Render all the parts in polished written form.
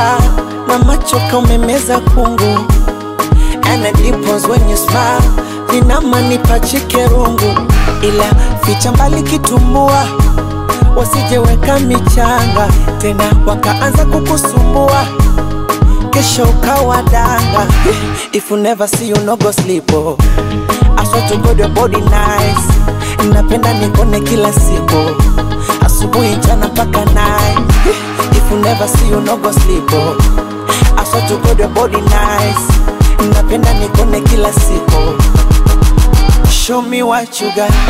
smile, na machoka umemeza kungu. And the dimples when you smile, vinamanipa chikerungu. Ila ficha mbali kitumbua, wasijeweka michanga tena wakaanza kukusumbua, kesho ukawa danga. If you never see you no go sleep, oh. I swear to God your body nice. Napenda nikone kila siku, asubuhi jana paka night. If you never see you no go sleep, oh. I swear to God your body nice. Napenda nikone kila siku. Show me what you got.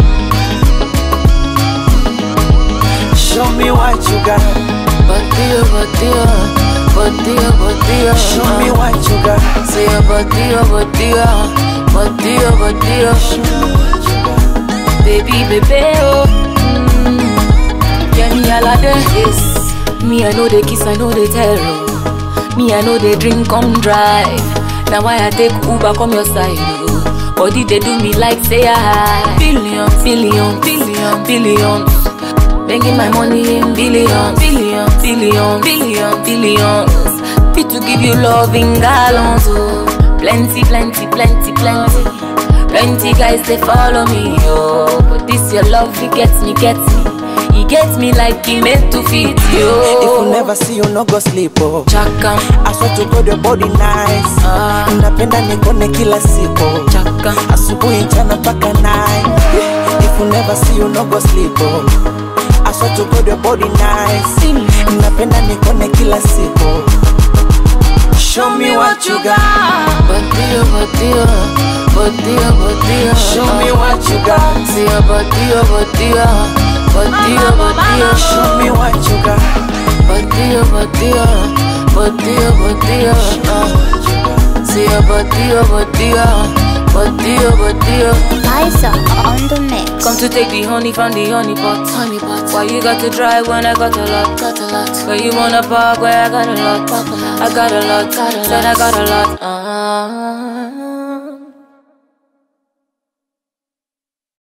Show me what you got. Batia, batia, batia, batia. Show me what you got. Say a batia, batia, batia, batia. Show me what you got. Baby, baby, oh. Yeah, me all of this. Me I know the kiss, I know the terror. Me I know the drink, come drive. Now why I take Uber, come your side, oh. Body they do me like say I billions, billions, billions, billions. Making my money in billions, billions, billions, billions, billions. Fit to give you love in gallons, oh. Plenty, plenty, plenty, plenty. Plenty guys they follow me, oh. But this your love, it gets me, gets me. He gets me like he made to fit you. If you never see you no go sleep, oh. Chaka, I swear to God your body nice. Napenda nikone kila siku. chaka, Asubuhi jana paka night. If you never see you no go sleep, oh. I swear to God your body nice. Napenda nikone kila siku. Show me what you got. batia, batia, batia, batia. Show me what you got. Say a batia, batia, batia, batia. Show me what you got. Batia, batia, batia, batia. Say a batia, batia, batia, batia. Liza on the mix. Come to take the honey from the honey pot. Honey pot. Why you got to drive when I got a lot? Got a lot. Where you wanna park where I got a lot? Park a lot. I got a lot. Got a lot. Said I got a lot.